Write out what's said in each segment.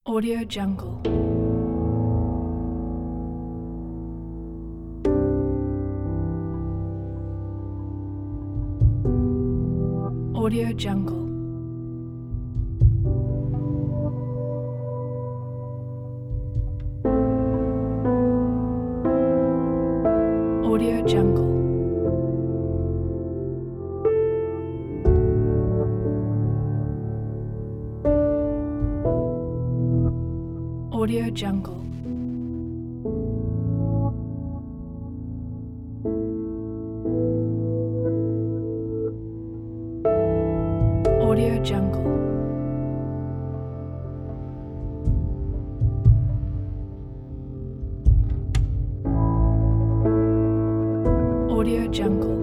Audio Jungle. Audio Jungle. Audio Jungle. Audio Jungle. Audio Jungle. Audio Jungle.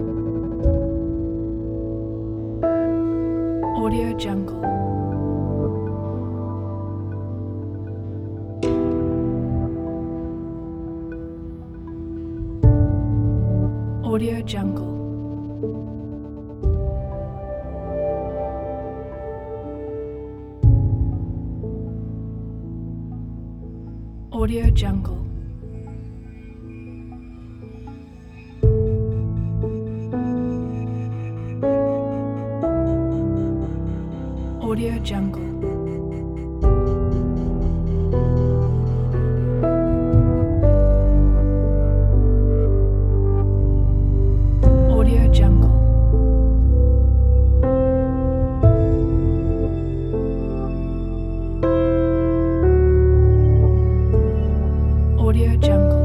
Audio Jungle. Audio Jungle. Audio Jungle. Audio Jungle. Audio Jungle. Audio Jungle.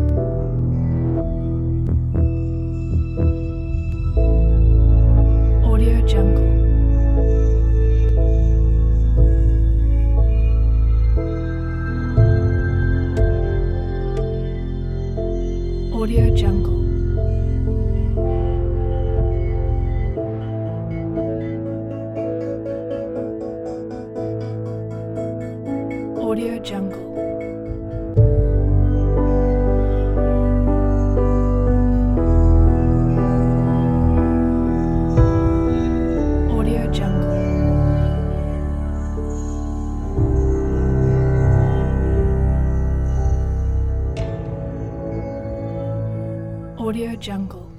Audio Jungle. Audio Jungle. Audio Jungle. Audio Jungle. Audio Jungle.